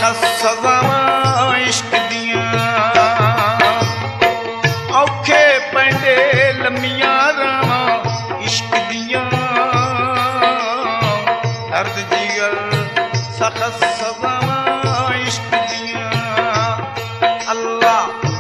सखत सजावां इश्क दियां औखे पैंडे लम्मियां रावां इश्क दियां दर्द जिगर सखत सजावां इश्क दियां अल्लाह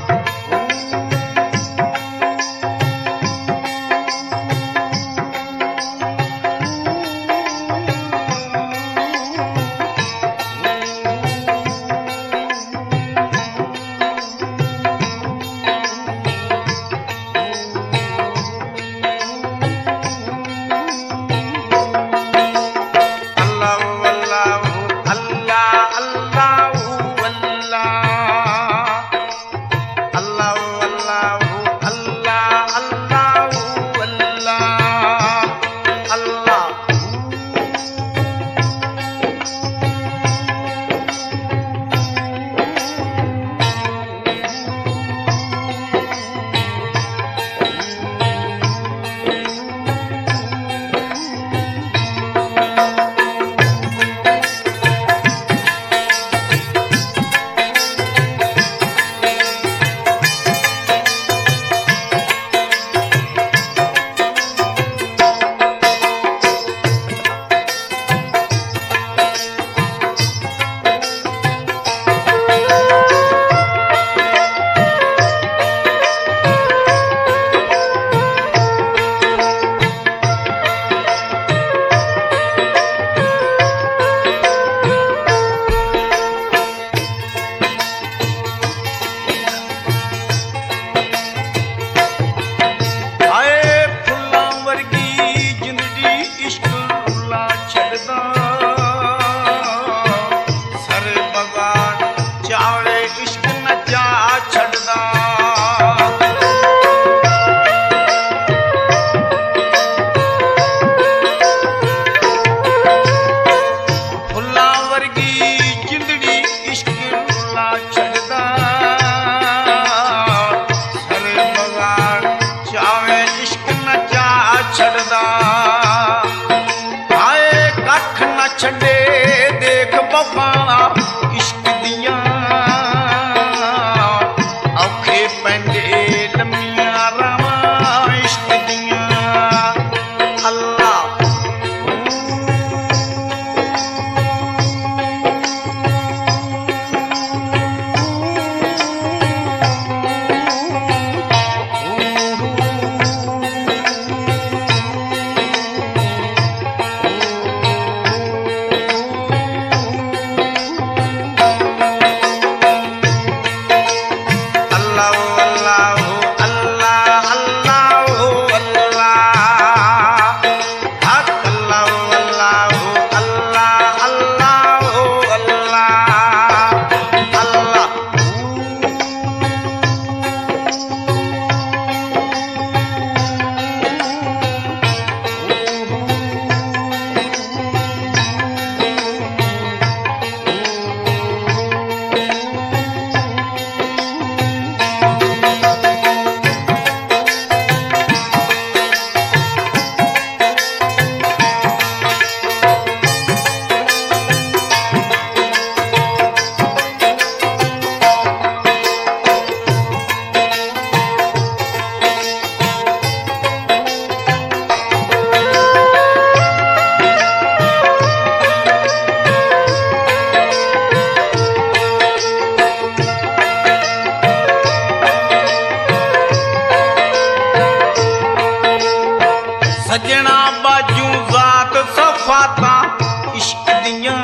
सजना बाजू जात सफाता इश्क दियां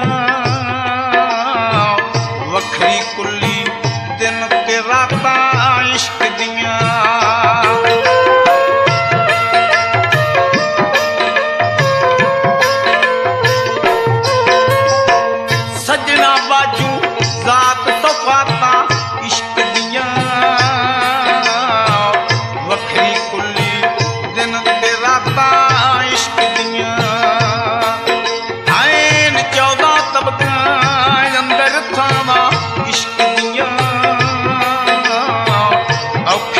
वखरी कुली दिन ते रातां इश्क दियां सजना बाजू जात सफाता इश्क दियां वखरी कुली दिन ते रातां इश्क दियां आइन 14 तबकां अंदर थावां इश्क दियां औखे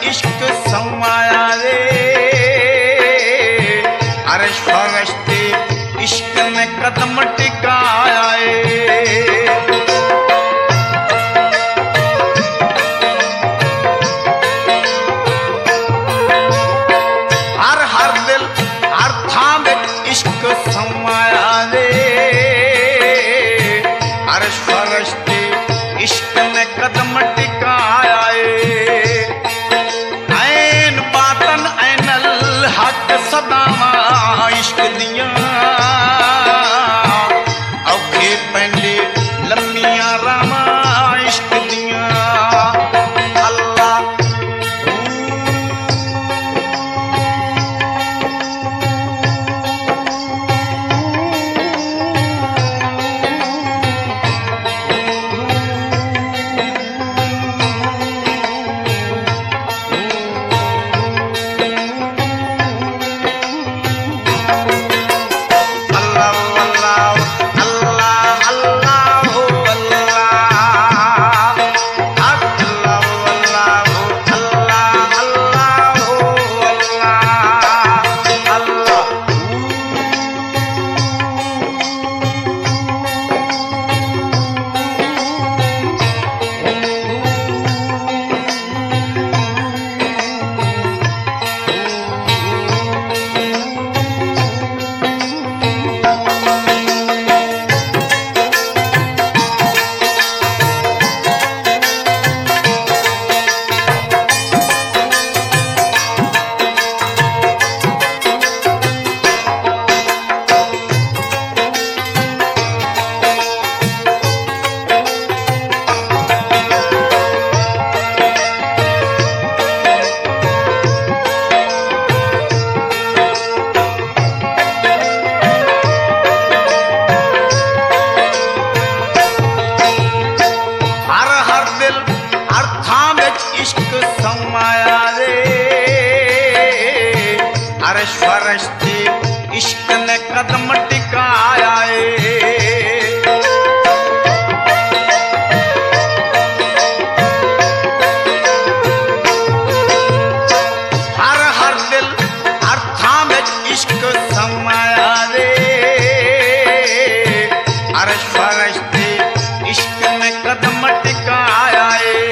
इश्क समाया रे अरश फरश ते इश्क ने कदम टिकाया हर दिल हर थां विच इश्क समाया रे अरश फरश ते इश्क ने कदम टिकाया ऐन बातन ऐनल हक सदावा इश्क दियां औखे पैंदे लम्मियां रामा इश्क दियां अल्लाह अरश फरश ते इश्क ने कदम टिकाया हर दिल हर थां विच इश्क समाया रे अरश फरश ते इश्क ने कदम टिकाया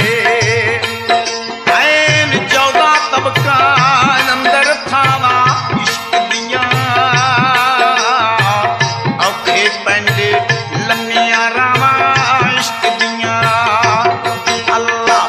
ऐन 14 तबका अंदर थावा इश्क दियां औखे पैंदे लम्मियां रावा इश्क दियां अल्लाह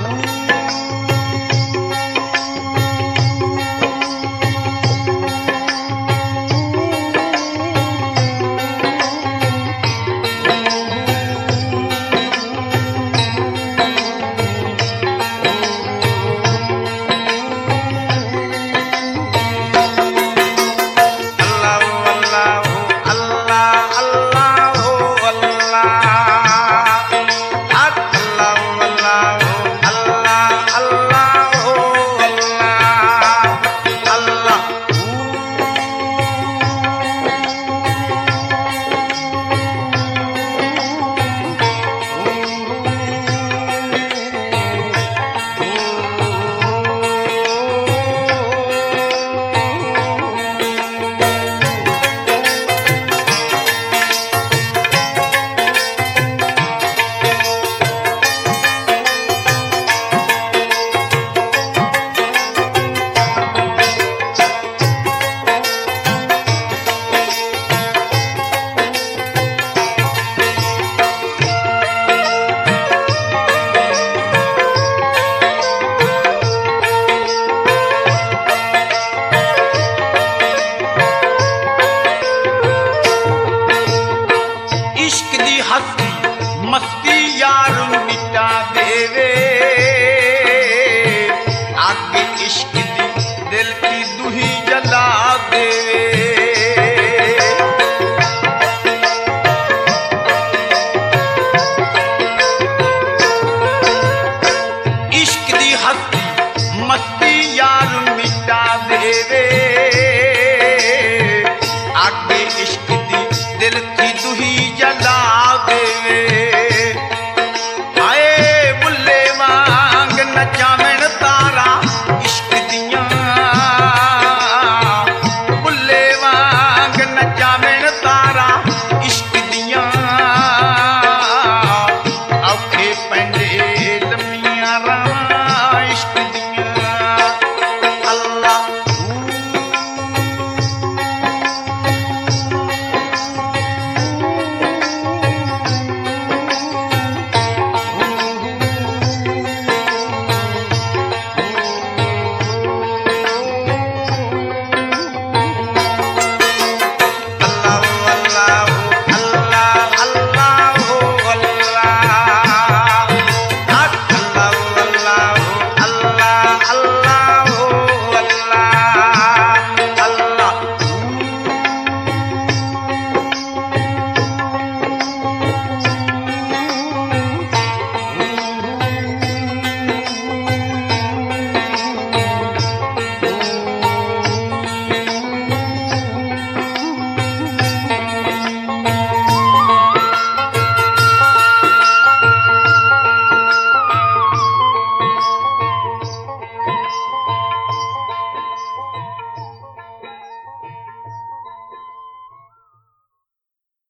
मस्ती यार मिटा देवे आगे इश्क दी दिल की दुही जला देवे इश्क दी हस्ती मस्ती यार मिटा देवे